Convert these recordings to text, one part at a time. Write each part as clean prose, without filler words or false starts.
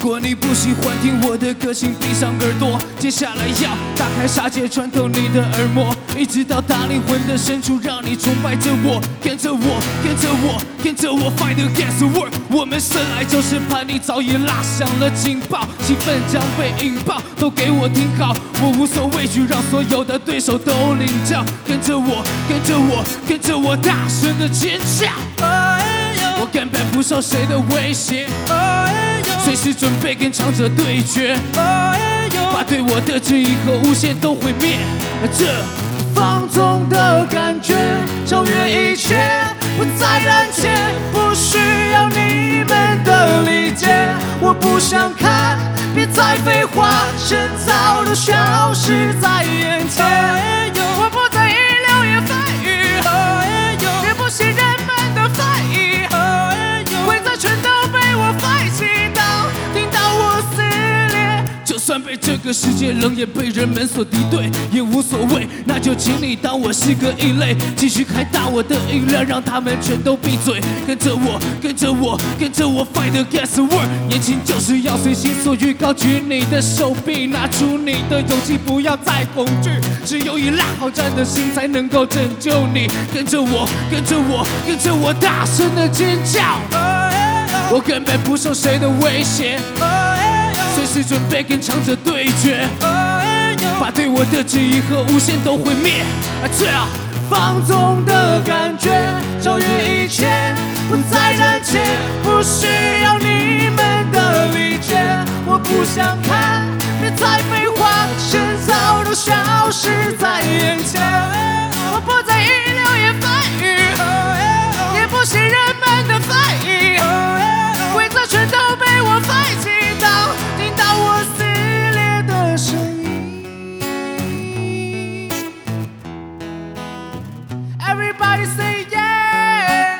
果你不喜欢听我的歌，请闭上耳朵。接下来要打开杀戒，穿透你的耳膜，一直到大灵魂的深处，让你崇拜着我，跟着我，跟着我，跟着我 ，fight against the world。我们生来就是叛逆，早已拉响了警报，气氛将被引爆，都给我听好，我无所畏惧，让所有的对手都领教。跟着我，跟着我，跟着我，大声的尖叫。我根本不受谁的威胁，随时准备跟强者对决，把对我的质疑和诬陷都毁灭。这放纵的感觉超越一切，不再胆怯，不需要你们的理解。我不想看，别再废话，趁早都消失在眼前。我不再以流言蜚语，也不信人们的翻译，规则全都被我废弃到，听到我撕裂。就算被这个世界冷眼，被人们所敌对，也无所谓。那就请你当我是个异类，继续开大我的音量，让他们全都闭嘴。跟着我，跟着我，跟着我 ，fight against the world。年轻就是要随心所欲，高举你的手臂，拿出你的勇气，不要再恐惧。只有以拉好战的心，才能够拯救你。跟着我，跟着我，跟着我，大声的尖叫。我根本不受谁的威胁，随时准备跟强者对决，把对我的质疑和诬陷都毁灭。这样放纵的感觉超越一切，不再胆怯，不需要你们的理解。我不想看，别再废话，趁早都消失在眼前。我不再以流言蜚语，也不信人们的翻译，规则全都被我废弃到，听到我撕裂的声音。Everybody say yeah,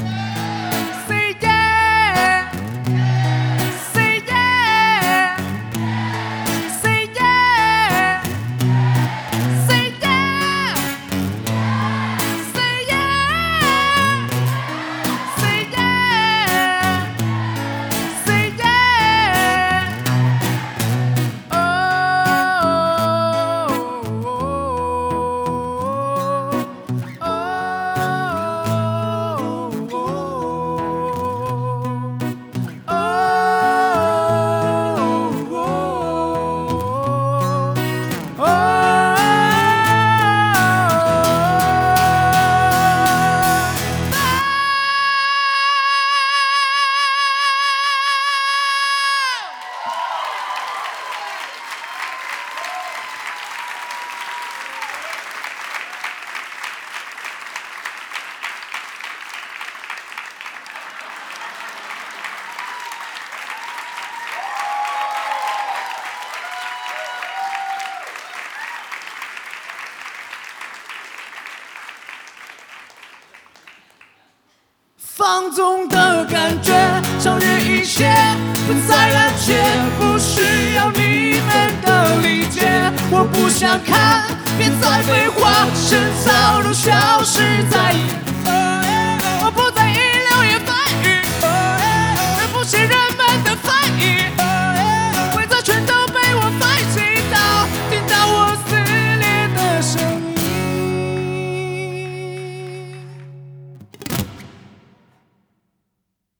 say yeah, say yeah, say yeah, say yeah, say yeah, say yeah, say yeah.放纵的感觉超越一切，不再胆怯，不需要你们的理解。我不想看，别再废话，趁早都消失在眼前。